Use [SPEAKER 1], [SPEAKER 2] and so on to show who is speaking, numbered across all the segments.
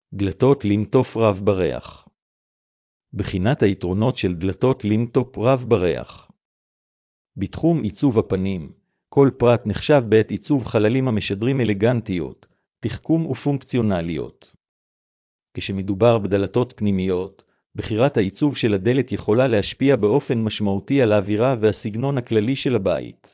[SPEAKER 1] דלתות לינטופ רב בריח. בחינת היתרונות של דלתות לינטופ רב בריח. בתחום עיצוב הפנים, כל פרט נחשב בעת עיצוב חללים המשדרים אלגנטיות, תחכום ופונקציונליות. כשמדובר בדלתות פנימיות, בחירת העיצוב של הדלת יכולה להשפיע באופן משמעותי על האווירה והסגנון הכללי של הבית.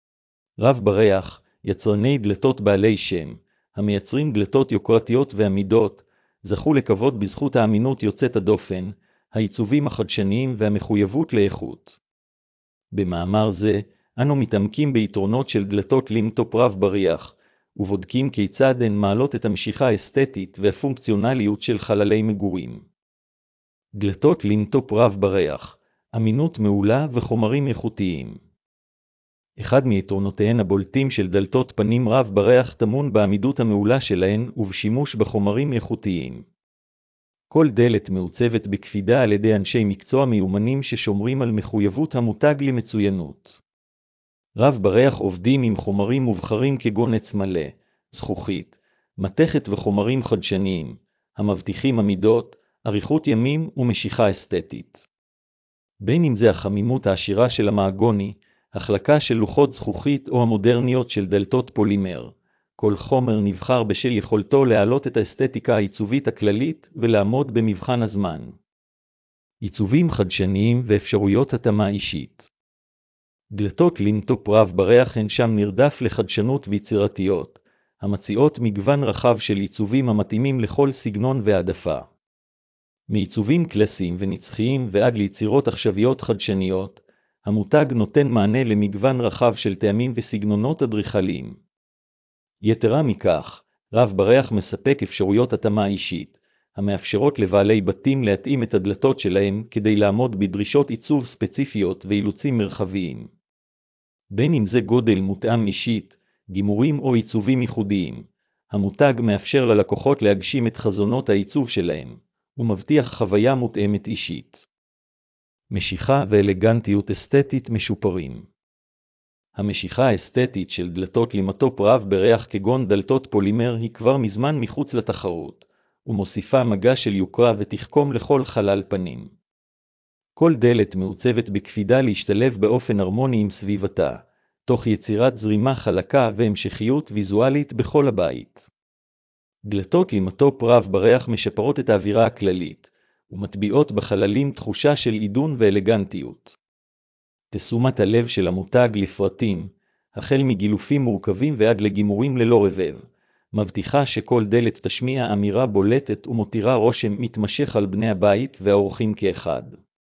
[SPEAKER 1] רב בריח, יצרני דלתות בעלי שם, המייצרים דלתות יוקרתיות ועמידות, זכו לכבוד בזכות האמינות יוצאת הדופן, העיצובים החדשניים והמחויבות לאיכות. במאמר זה, אנו מתעמקים ביתרונות של דלתות לינטופ רב בריח, ובודקים כיצד הן מעלות את המשיכה האסתטית והפונקציונליות של חללי מגורים. דלתות לינטופ רב בריח, אמינות מעולה וחומרים איכותיים. אחד מיתרונותיהן הבולטים של דלתות פנים רב בריח טמון בעמידות המעולה שלהן ובשימוש בחומרים איכותיים. כל דלת מעוצבת בקפידה על ידי אנשי מקצוע מיומנים ששומרים על מחויבות המותג למצוינות. רב בריח עובדים עם חומרים מובחרים כגון עץ מלא, זכוכית, מתכת וחומרים חדשניים, המבטיחים עמידות, אריכות ימים ומשיכה אסתטית. בין אם זה החמימות העשירה של המאגוני, החלקה של לוחות זכוכית או המודרניות של דלתות פולימר, כל חומר נבחר בשל יכולתו להעלות את האסתטיקה העיצובית הכללית ולעמוד במבחן הזמן. עיצובים חדשניים ואפשרויות התאמה אישית. דלתות לינטופ רב בריח הן שם נרדף לחדשנות ויצירתיות, המציעות מגוון רחב של עיצובים המתאימים לכל סגנון והעדפה. מעיצובים קלאסיים ונצחיים ועד ליצירות עכשוויות חדשניות, המותג נותן מענה למגוון רחב של טעמים וסגנונות אדריכליים. יתרה מכך, רב בריח מספק אפשרויות התאמה אישית, המאפשרות לבעלי בתים להתאים את הדלתות שלהם כדי לעמוד בדרישות עיצוב ספציפיות ואילוצים מרחביים. בין אם זה גודל מותאם אישית, גימורים או עיצובים ייחודיים, המותג מאפשר ללקוחות להגשים את חזונות העיצוב שלהם, ומבטיח חוויה מותאמת אישית. משיכה ואלגנטיות אסתטית משופרים. המשיכה האסתטית של דלתות לינטופ רב בריח כגון דלתות פולימר היא כבר מזמן מחוץ לתחרות, ומוסיפה מגע של יוקרה ותחכום לכל חלל פנים. כל דלת מעוצבת בקפידה להשתלב באופן הרמוני עם סביבתה, תוך יצירת זרימה חלקה והמשכיות ויזואלית בכל הבית. דלתות לינטופ רב בריח משפרות את האווירה הכללית, ומטביעות בחללים תחושה של עידון ואלגנטיות. תשומת הלב של המותג לפרטים, החל מגילופים מורכבים ועד לגימורים ללא רבב, מבטיחה שכל דלת תשמיע אמירה בולטת ומותירה רושם מתמשך על בני הבית והאורחים כאחד.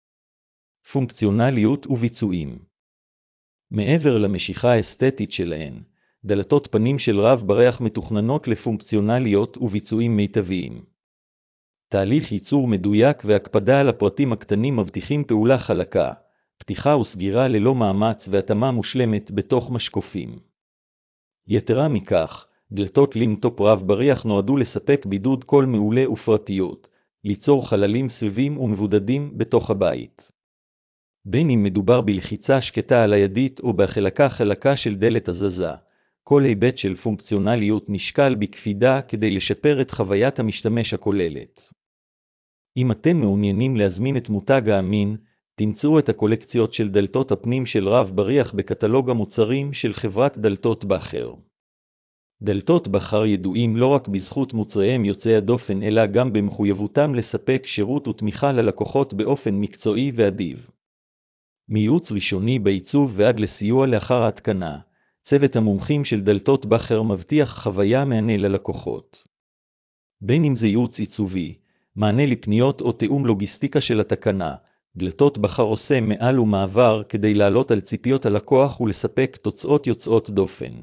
[SPEAKER 1] פונקציונליות וביצועים. מעבר למשיכה האסתטית שלהן, דלתות פנים של רב בריח מתוכננות לפונקציונליות וביצועים מיטביים. תהליך ייצור מדויק והקפדה על הפרטים הקטנים מבטיחים פעולה חלקה, פתיחה וסגירה ללא מאמץ והתאמה מושלמת בתוך משקופים. יתרה מכך, דלתות לינטופ רב בריח נועדו לספק בידוד קול מעולה ופרטיות, ליצור חללים סביבים ומבודדים בתוך הבית. בין אם מדובר בלחיצה שקטה על הידית או בחלקה של דלת הזזה, כל היבט של פונקציונליות נשקל בקפידה כדי לשפר את חוויית המשתמש הכוללת. אם אתם מעוניינים להזמין את מותג האמין, תמצאו את הקולקציות של דלתות הפנים של רב בריח בקטלוג המוצרים של חברת דלתות בכר. דלתות בכר ידועים לא רק בזכות מוצריהם יוצאי הדופן אלא גם במחויבותם לספק שירות ותמיכה ללקוחות באופן מקצועי ואדיב. מייעוץ ראשוני בעיצוב ועד לסיוע לאחר ההתקנה, צוות המומחים של דלתות בכר מבטיח חוויה מענה ללקוחות. בין אם זה ייעוץ עיצובי, מענה לפניות או תיאום לוגיסטיקה של התקנה, דלתות בכר עושה מעל ומעבר כדי לעלות על ציפיות הלקוח ולספק תוצאות יוצאות דופן.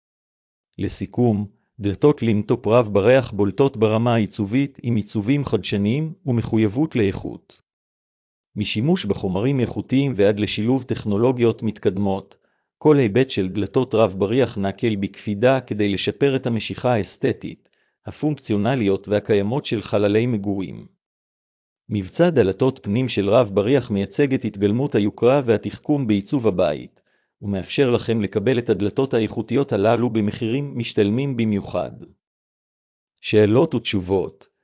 [SPEAKER 1] לסיכום, דלתות לינטופ רב בריח בולטות ברמה העיצובית עם עיצובים חדשניים ומחויבות לאיכות. משימוש בחומרים איכותיים ועד לשילוב טכנולוגיות מתקדמות, כל היבט של דלתות רב בריח נקל בקפידה כדי לשפר את המשיכה האסתטית, הפונקציונליות והקיימות של חללי מגורים. מבצע דלתות פנים של רב בריח מייצג את התגלמות היוקרה והתחכום בעיצוב הבית, ומאפשר לכם לקבל את הדלתות האיכותיות הללו במחירים משתלמים במיוחד. שאלות ותשובות.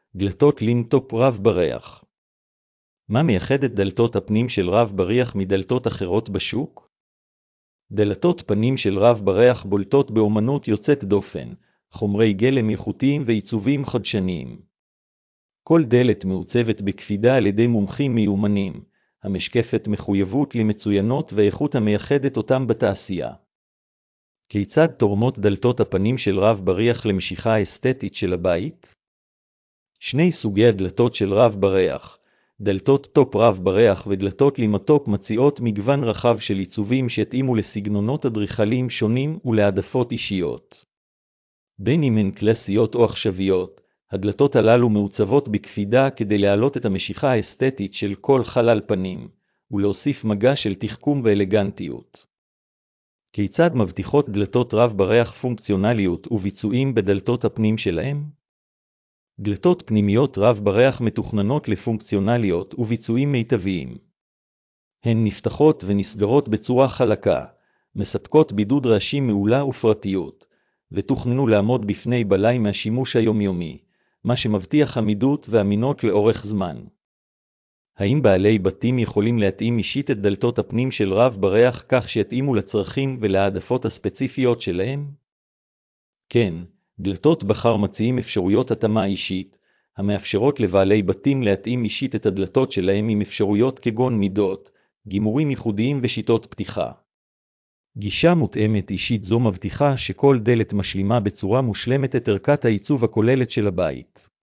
[SPEAKER 1] דלתות לינטופ רב בריח. מה מייחד את דלתות הפנים של רב בריח מדלתות אחרות בשוק? דלתות פנים של רב בריח בולטות באומנות יוצאת דופן, חומרי גלם איכותיים ועיצובים חדשניים. כל דלת מעוצבת בקפידה על ידי מומחים מיומנים, המשקפת מחויבות למצוינות ואיכות המייחדת אותם בתעשייה. כיצד תורמות דלתות הפנים של רב בריח למשיכה האסתטית של הבית? שני סוגי הדלתות של רב בריח, דלתות טופ רב בריח ודלתות לימטופ, מציעות מגוון רחב של עיצובים שהתאימו לסגנונות אדריכליים שונים ולהעדפות אישיות. בין אם הן קלאסיות או עכשוויות, הדלתות הללו מעוצבות בקפידה כדי להעלות את המשיכה האסתטית של כל חלל פנים, ולהוסיף מגע של תחכום ואלגנטיות. כיצד מבטיחות דלתות רב בריח פונקציונליות וביצועים בדלתות הפנים שלהם? דלתות פנימיות רב בריח מתוכננות לפונקציונליות וביצועים מיטביים. הן נפתחות ונסגרות בצורה חלקה, מספקות בידוד רעשים מעולה ופרטיות, ותוכננו לעמוד בפני בלאי מהשימוש היומיומי, מה שמבטיח עמידות ואמינות לאורך זמן. האם בעלי בתים יכולים להתאים אישית את דלתות הפנים של רב בריח כך שיתאימו לצרכים ולהעדפות הספציפיות שלהם? כן, דלתות בחר מציעים אפשרויות התאמה אישית, המאפשרות לבעלי בתים להתאים אישית את הדלתות שלהם עם אפשרויות כגון מידות, גימורים ייחודיים ושיטות פתיחה. גישה מותאמת אישית זו מבטיחה שכל דלת משלימה בצורה מושלמת את ערכת העיצוב הכוללת של הבית.